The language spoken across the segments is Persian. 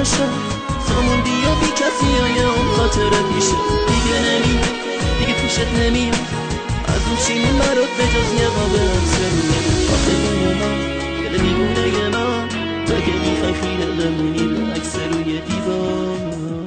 نشد سامون بیا بی کسی یا اون خاطرت میشه دیگه نمیاد دیگه پیشت نمیاد از اون چینی مرات به جز یه قابه اکسرویه آخه من دل دیوونه من تا که میخوای خیره بمونی به عکس روی دیوار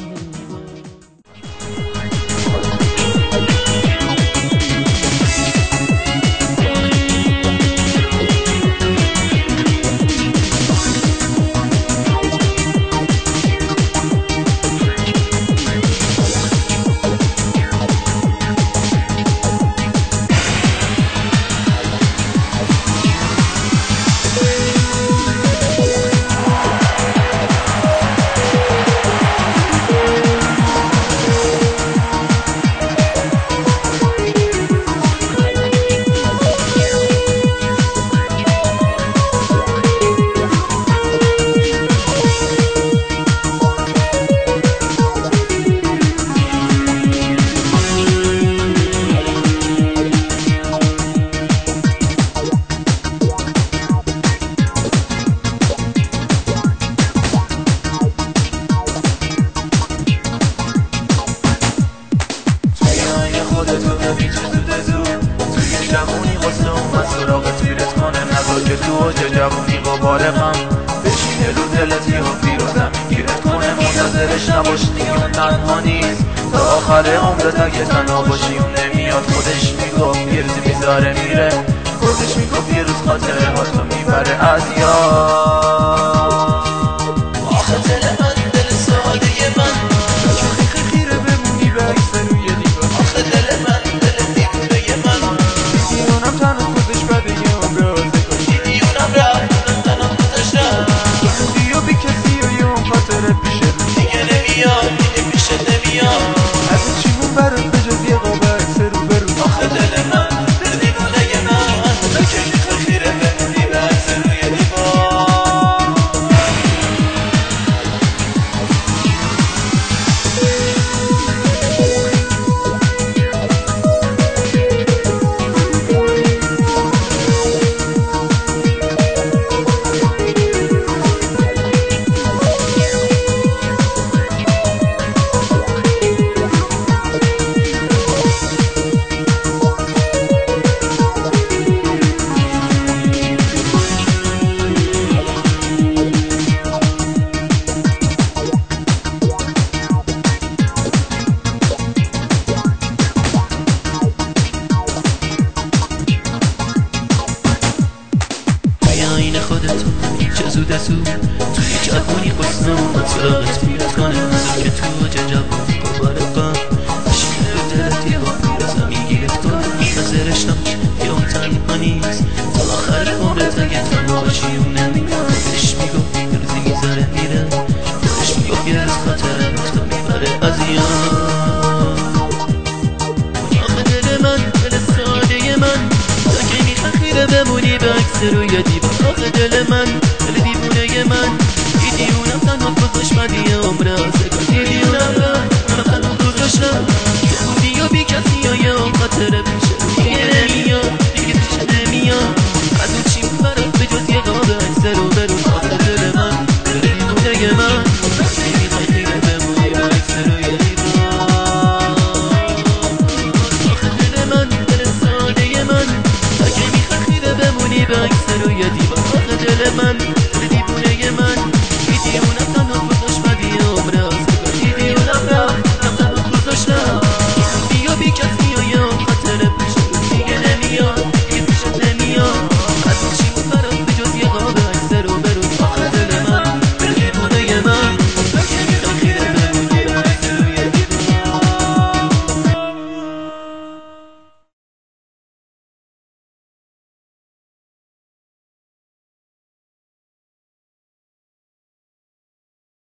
جوونی غبار غم بشینه رو دلت یه پیروزم گیرت کنه منتظرش نباش دیگه اون تنها نیست تا آخر عمرت اگه تنها باشی اون نمیاد خودش میگفت یه روزی میذاره میره خودش میگفت یه روز خاطره هاتو میبره از یاد آخه دل من دل ساده من که خیره بمونی به عکس روی دیوار آخه دل من دل دیوونه من دیدیونم تنها خودش بده یه عمر دیدیونم رفتم تنها گذاشتم بیا بی کسی و یه اون خاطرت پیشه دیگه نمیاد دیگه پیشت نمیاد از این چیمون برات به جز یه قابه عکس رو برو آخه دل من دل دیوونه من تا که میخوای خیره بمونی به عکس روی دیوار این خودتو چه زود از او توی جوونی قسمه اومد سراغت میرد کنه نزد که تو چه جوونی قبار قم بشینه رو دلت یه با پیرازم میگیرت کنه منتظرش نباش یه اون تنها نیست تا آخر عمرت اگه تنها باشی اون نمیاد خودش میگفت یه روزی میذاره میره خودش میگفت یه روز خاطره تو میبره از یاد آخه دل من دل ساده من تا که میخوای خیره بمونی به عکس روی دیوار آخه دل من دل دیوونه من دیدیونم تنها گذاشت من یه عمره آزگار دیدیونم تنها گذاشتم